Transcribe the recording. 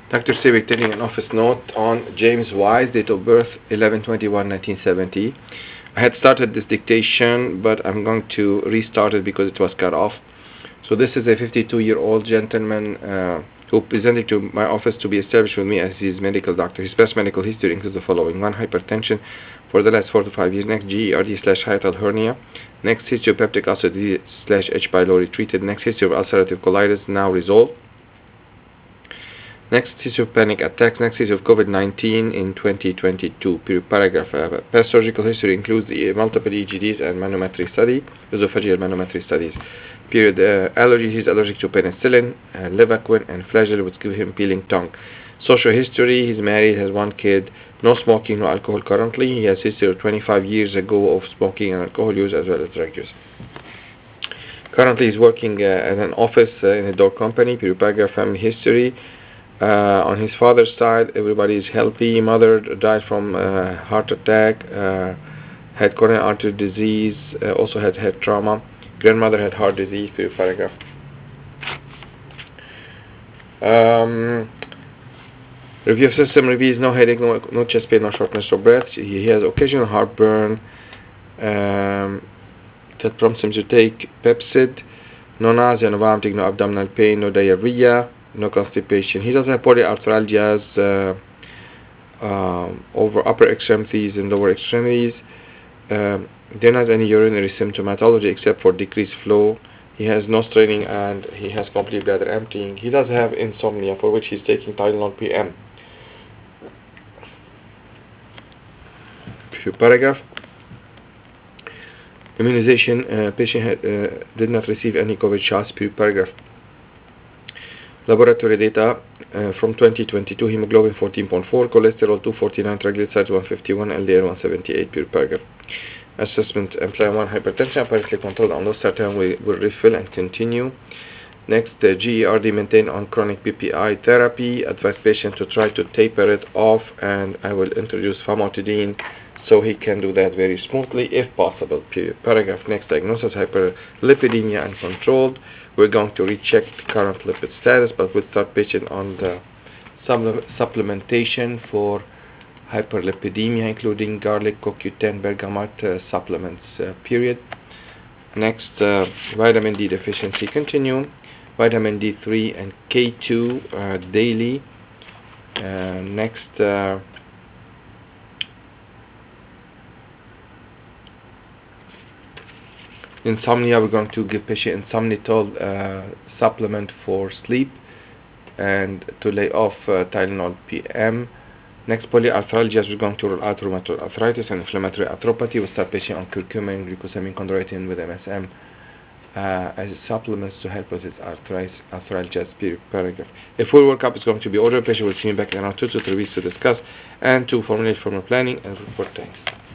Dr. Civic taking an office note on James Wise, date of birth 11/21/1970. I had started this dictation, but I'm going to restart it because it was cut off. So this is a 52-year-old gentleman who presented to my office to be established with me as his medical doctor. His past medical history includes the following: 1, hypertension for the last 4 to 5 years. Next, GERD/hiatal hernia. Next, history of peptic ulcer/H. pylori treated. Next, history of ulcerative colitis, now resolved. Next, history of panic attacks. Next, history of COVID-19 in 2022. Paragraph. Past surgical history includes the multiple EGDs and manometry study, esophageal manometry studies. Period. Allergies: he's allergic to penicillin, Levaquin, and Flagyl, which give him peeling tongue. Social history: he's married, has 1 kid, no smoking, no alcohol currently. He has history of 25 years ago of smoking and alcohol use as well as drug use. Currently, he's working at an office in a dog company. Period. Paragraph. Family history. On his father's side, everybody is healthy. Mother died from heart attack, had coronary artery disease, also had head trauma. Grandmother had heart disease. Period. Paragraph. Review of system reveals no headache, no chest pain, no shortness of breath. He has occasional heartburn that prompts him to take Pepcid. No nausea, no vomiting, no abdominal pain, no diarrhea, no constipation. He doesn't have polyarthralgias over upper extremities and lower extremities. There not any urinary symptomatology except for decreased flow. He has no straining and he has complete bladder emptying. He does have insomnia, for which he's taking Tylenol PM. Paragraph. Immunization: patient did not receive any COVID shots. Paragraph. Laboratory data from 2022: hemoglobin 14.4, cholesterol 249, triglycerides 151, LDL 178. Paragraph. Assessment: employee 1, hypertension, apparently controlled on losartan, will refill and continue. Next, GERD maintained on chronic PPI therapy. Advise patient to try to taper it off, and I will introduce famotidine so he can do that very smoothly if possible. Paragraph. Next, diagnosis: hyperlipidemia uncontrolled. We're going to recheck the current lipid status, but we'll start patient on the supplementation for hyperlipidemia, including garlic, CoQ10, bergamot supplements. Period. Next, vitamin D deficiency. Continue. Vitamin D3 and K2 daily. Next, insomnia. We're going to give patient insomnitol supplement for sleep and to lay off Tylenol PM. Next, polyarthralgias. We're going to rule out rheumatoid arthritis and inflammatory arthropathy. We'll start patient on curcumin, glucosamine, chondroitin with MSM as supplements to help with his arthralgias. Paragraph. If full workup is going to be ordered, patient will see me back in around 2 to 3 weeks to discuss and to formulate formal planning and report. Thanks.